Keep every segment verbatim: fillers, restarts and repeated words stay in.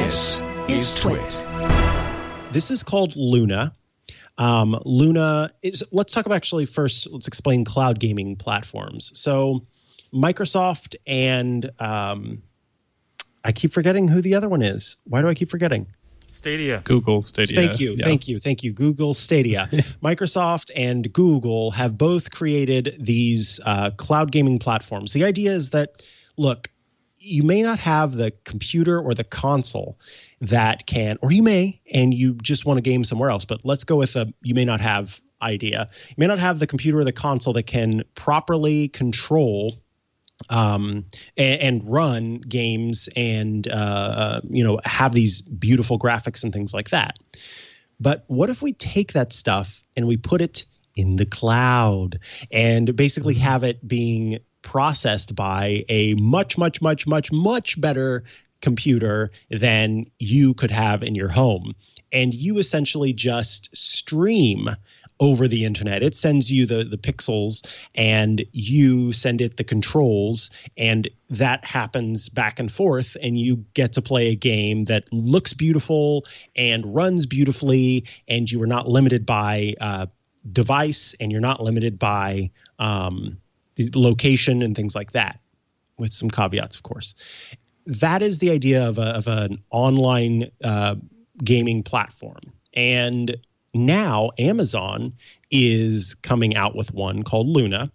This is Twit. This is called Luna. Um, Luna is, let's talk about actually first, let's explain cloud gaming platforms. So Microsoft and um, I keep forgetting who the other one is. Why do I keep forgetting? Stadia. Google Stadia. Thank you. Yeah. Thank you. Thank you. Google Stadia. Microsoft and Google have both created these uh, cloud gaming platforms. The idea is that, look, you may not have the computer or the console that can, or you may, and you just want to game somewhere else. But let's go with a you may not have idea. You may not have the computer or the console that can properly control um, and, and run games and, uh, you know, have these beautiful graphics and things like that. But what if we take that stuff and we put it in the cloud and basically have it being processed by a much, much, much, much, much better computer than you could have in your home. And you essentially just stream over the internet. It sends you the, the pixels and you send it the controls, and that happens back and forth, and you get to play a game that looks beautiful and runs beautifully, and you are not limited by uh, device, and you're not limited by um, the location and things like that, with some caveats, of course. That is the idea of, a, of an online uh, gaming platform. And now Amazon is coming out with one called Luna.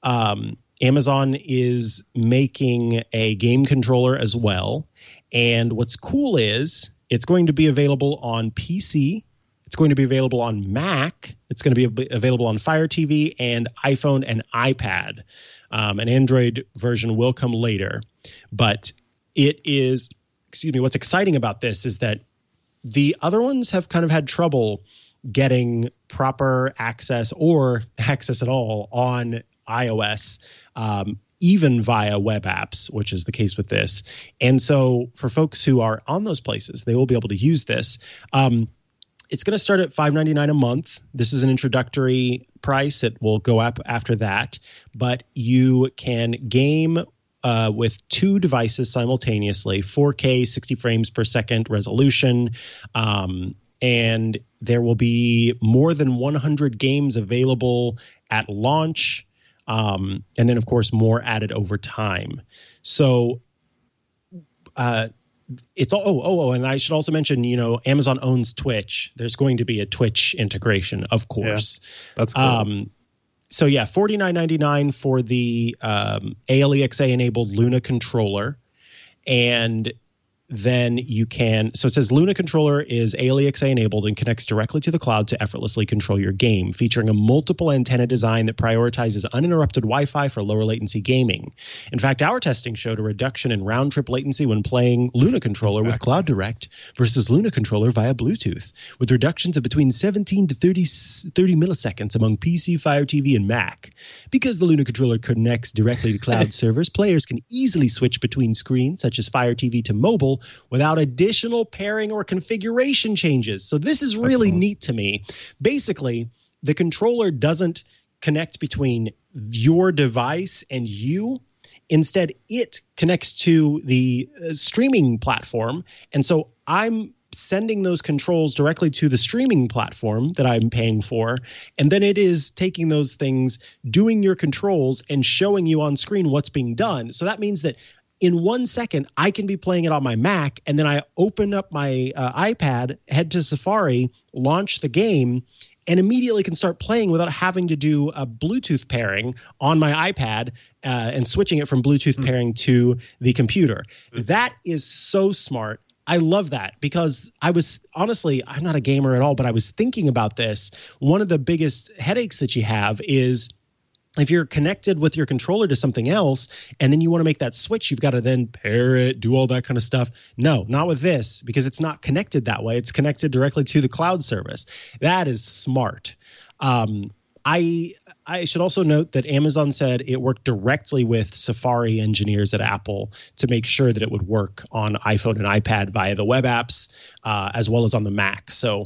Um, Amazon is making a game controller as well. And what's cool is it's going to be available on P C. It's going to be available on Mac. It's going to be available on Fire T V and iPhone and iPad. Um, an Android version will come later. But it is, excuse me, what's exciting about this is that the other ones have kind of had trouble getting proper access or access at all on iOS, um, even via web apps, which is the case with this. And so for folks who are on those places, they will be able to use this. Um, It's going to start at five ninety-nine a month. This is an introductory price. It will go up after that. But you can game uh, with two devices simultaneously, four K, sixty frames per second resolution. Um, and there will be more than one hundred games available at launch. Um, and then, of course, more added over time. So uh It's all, oh, oh, oh, and I should also mention, you know, Amazon owns Twitch. There's going to be a Twitch integration, of course. Yeah, that's cool. Um, so, yeah, forty-nine ninety-nine for the um, A L E X A-enabled Luna controller. And then you can, so it says Luna controller is A L E X A-enabled and connects directly to the cloud to effortlessly control your game, featuring a multiple antenna design that prioritizes uninterrupted Wi-Fi for lower latency gaming. In fact, our testing showed a reduction in round-trip latency when playing Luna controller with Cloud Direct versus Luna controller via Bluetooth, with reductions of between seventeen to thirty, thirty milliseconds among P C, Fire T V, and Mac. Because the Luna controller connects directly to cloud servers, players can easily switch between screens, such as Fire T V to mobile, without additional pairing or configuration changes. So this is really cool. Neat to me. Basically, the controller doesn't connect between your device and you. Instead, it connects to the uh, streaming platform. And so I'm sending those controls directly to the streaming platform that I'm paying for. And then it is taking those things, doing your controls, and showing you on screen what's being done. So that means that in one second, I can be playing it on my Mac, and then I open up my uh, iPad, head to Safari, launch the game, and immediately can start playing without having to do a Bluetooth pairing on my iPad uh, and switching it from Bluetooth mm. pairing to the computer. Mm. That is so smart. I love that because I was honestly, I'm not a gamer at all, but I was thinking about this. One of the biggest headaches that you have is if you're connected with your controller to something else and then you want to make that switch, you've got to then pair it, do all that kind of stuff. No, not with this, because it's not connected that way. It's connected directly to the cloud service. That is smart. Um, I I should also note that Amazon said it worked directly with Safari engineers at Apple to make sure that it would work on iPhone and iPad via the web apps, uh, as well as on the Mac. So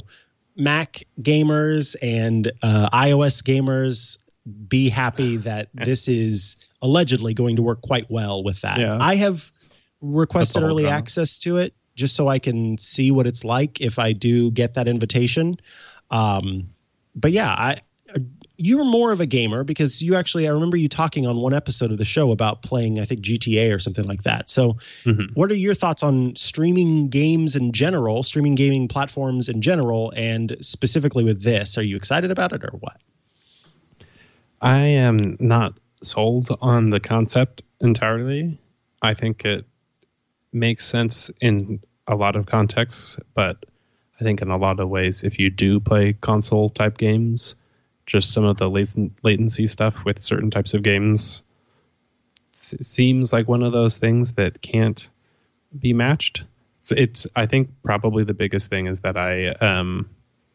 Mac gamers and uh, iOS gamers, be happy that this is allegedly going to work quite well with that. Yeah. I have requested early drama. access to it. just so I can see what it's like if I do get that invitation. Um, but yeah, I you're more of a gamer because you actually, I remember you talking on one episode of the show about playing, I think, G T A or something like that. So mm-hmm. what are your thoughts on streaming games in general, streaming gaming platforms in general, and specifically with this? Are you excited about it or what? I am not sold on the concept entirely. I think it makes sense in a lot of contexts, but I think in a lot of ways, if you do play console type games, just some of the latent, latency stuff with certain types of games s- seems like one of those things that can't be matched. So it's, I think probably the biggest thing is that I um,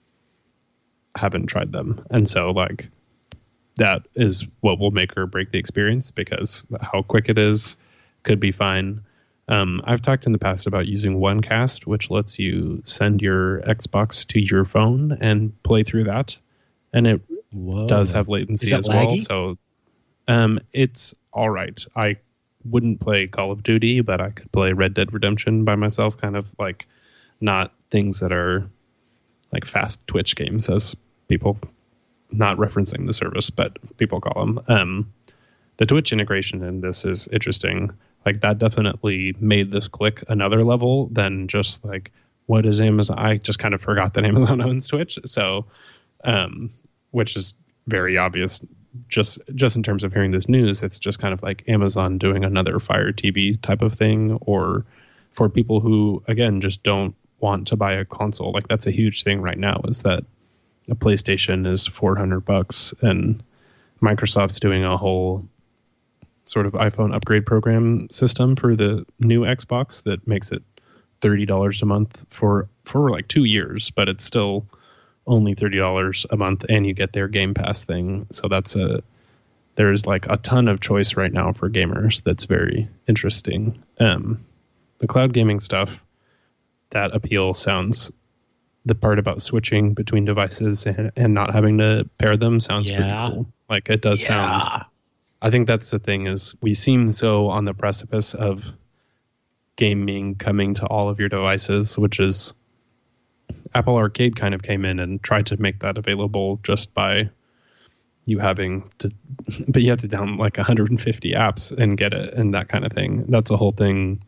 haven't tried them. And so like that is what will make or break the experience, because how quick it is could be fine. Um, I've talked in the past about using OneCast, which lets you send your Xbox to your phone and play through that. And it Whoa. does have latency as laggy? well. So um, it's all right. I wouldn't play Call of Duty, but I could play Red Dead Redemption by myself, kind of like not things that are like fast Twitch games, as people, not referencing the service, but people call them. Um, the Twitch integration in this is interesting. Like that definitely made this click another level than just like, what is Amazon? I just kind of forgot that Amazon owns Twitch. So, um, which is very obvious just, just in terms of hearing this news. It's just kind of like Amazon doing another Fire T V type of thing, or for people who, again, just don't want to buy a console. Like that's a huge thing right now, is that a PlayStation is four hundred bucks and Microsoft's doing a whole sort of iPhone upgrade program system for the new Xbox that makes it thirty dollars a month for, for like two years, but it's still only thirty dollars a month and you get their Game Pass thing. So that's a, there's like a ton of choice right now for gamers. That's very interesting. Um, the cloud gaming stuff, that appeal sounds, the part about switching between devices and, and not having to pair them sounds yeah. pretty cool. Like it does yeah. sound, I think that's the thing, is we seem so on the precipice of gaming coming to all of your devices, which is Apple Arcade kind of came in and tried to make that available just by you having to, but you have to download like one hundred fifty apps and get it and that kind of thing. That's a whole thing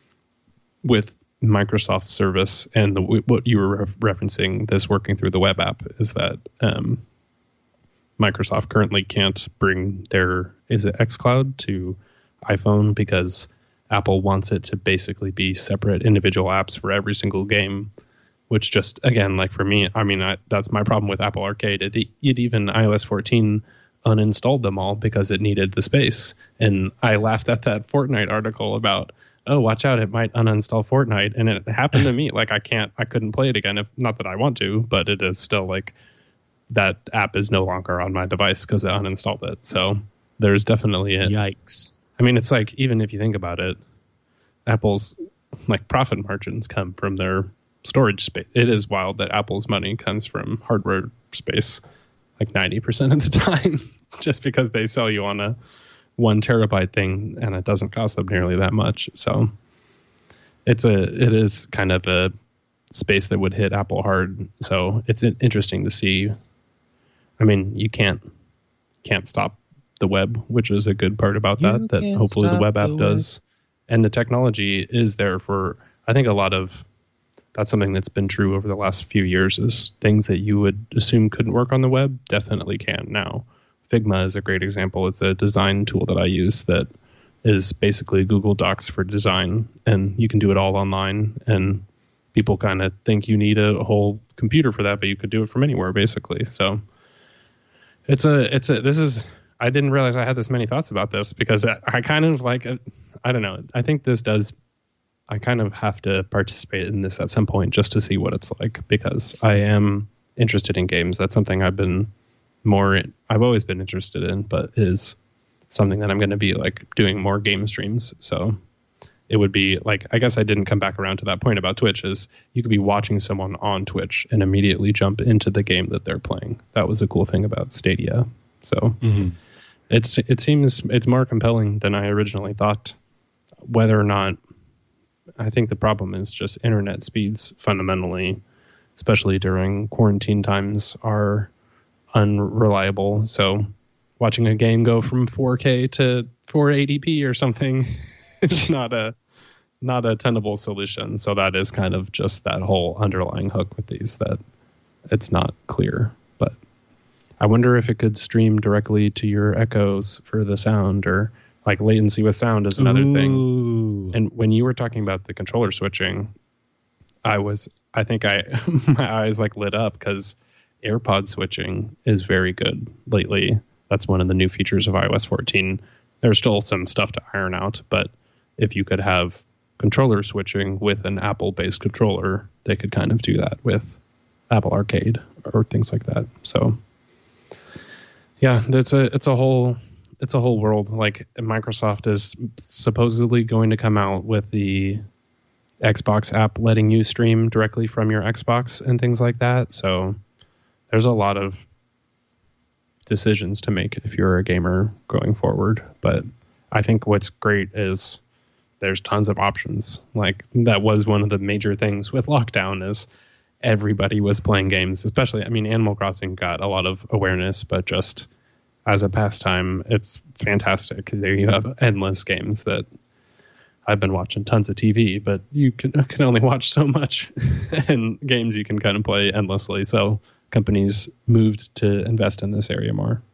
with Microsoft's service, and the, what you were re- referencing, this working through the web app, is that um, Microsoft currently can't bring their, is it xCloud to iPhone because Apple wants it to basically be separate individual apps for every single game, which just, again, like for me, I mean, I, that's my problem with Apple Arcade. It, it even i O S fourteen uninstalled them all because it needed the space. And I laughed at that Fortnite article about, oh, watch out, it might uninstall Fortnite. And it happened to me. Like I can't, I couldn't play it again. If not that I want to, but it is still like, that app is no longer on my device because I uninstalled it. So there's definitely a yikes. I mean, it's like, even if you think about it, Apple's like profit margins come from their storage space. It is wild that Apple's money comes from hardware space like ninety percent of the time, just because they sell you on a one terabyte thing and it doesn't cost them nearly that much. So it's a, it is kind of a space that would hit Apple hard. So it's interesting to see. I mean, you can't can't stop the web, which is a good part about that, you that hopefully the web app the does. Web. And the technology is there for, I think a lot of, that's something that's been true over the last few years, is things that you would assume couldn't work on the web definitely can now. Figma is a great example. It's a design tool that I use that is basically Google Docs for design, and you can do it all online, and people kind of think you need a whole computer for that, but you could do it from anywhere basically. So it's a, it's a, this is, I didn't realize I had this many thoughts about this, because I, I kind of like, I don't know. I think this does, I kind of have to participate in this at some point just to see what it's like, because I am interested in games. That's something I've been more, I've always been interested in, but is something that I'm going to be like doing more game streams. So it would be like, I guess I didn't come back around to that point about Twitch, is you could be watching someone on Twitch and immediately jump into the game that they're playing. That was a cool thing about Stadia. So mm-hmm. it's, it seems it's more compelling than I originally thought. Whether or not I think the problem is just internet speeds fundamentally, especially during quarantine times, are unreliable. So watching a game go from four K to four eighty p or something is not a not a tenable solution. So that is kind of just that whole underlying hook with these, that it's not clear. But I wonder if it could stream directly to your echoes for the sound, or like latency with sound is another Ooh. thing. And when you were talking about the controller switching, I was, I think I, my eyes like lit up because AirPod switching is very good lately. That's one of the new features of i O S fourteen. There's still some stuff to iron out, but if you could have controller switching with an Apple-based controller, they could kind of do that with Apple Arcade or things like that. So yeah, it's a it's a whole it's a whole world. Like Microsoft is supposedly going to come out with the Xbox app letting you stream directly from your Xbox and things like that. So there's a lot of decisions to make if you're a gamer going forward. But I think what's great is there's tons of options. Like that was one of the major things with lockdown, is everybody was playing games, especially, I mean, Animal Crossing got a lot of awareness, but just as a pastime, it's fantastic. There you have endless games that I've been watching tons of T V, but you can, can only watch so much, and games you can kind of play endlessly. So companies moved to invest in this area more.